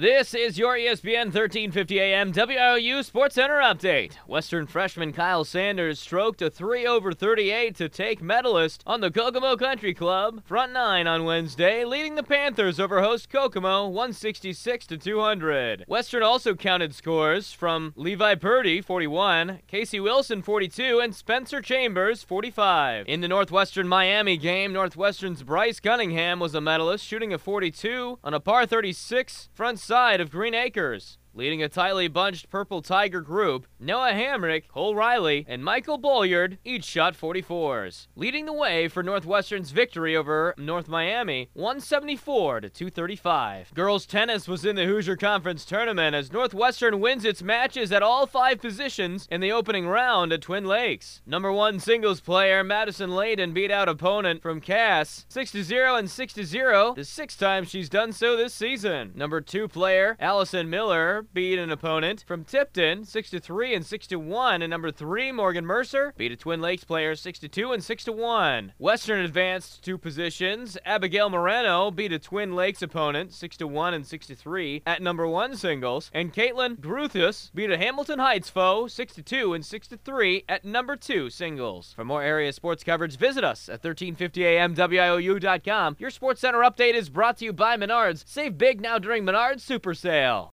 This is your ESPN 1350 AM WIOU SportsCenter update. Western freshman Kyle Sanders stroked a 3 over 38 to take medalist on the Kokomo Country Club front nine on Wednesday, leading the Panthers over host Kokomo 166 to 200. Western also counted scores from Levi Purdy 41, Casey Wilson 42, and Spencer Chambers 45. In the Northwestern Miami game, Northwestern's Bryce Cunningham was a medalist, shooting a 42 on a par 36 front side of Green Acres. Leading a tightly bunched Purple Tiger group, Noah Hamrick, Cole Riley, and Michael Bolliard each shot 44s, leading the way for Northwestern's victory over North Miami 174 to 235. Girls tennis was in the Hoosier Conference tournament as Northwestern wins its matches at all 5 positions in the opening round at Twin Lakes. Number 1 singles player Madison Layden beat out opponent from Cass 6-0 and 6-0, the 6th time she's done so this season. Number 2 player Allison Miller beat an opponent from Tipton 6-3 and 6-1, and number 3 Morgan Mercer beat a Twin Lakes player 6-2 and 6-1. Western advanced 2 positions. Abigail Moreno beat a Twin Lakes opponent 6-1 and 6-3 at number 1 singles, and Caitlin Gruthus beat a Hamilton Heights foe 6-2 and 6-3 at number 2 singles. For more area sports coverage, visit us at 1350amwiou.com. Your SportsCenter update is brought to you by Menards. Save big now during Menards Super Sale.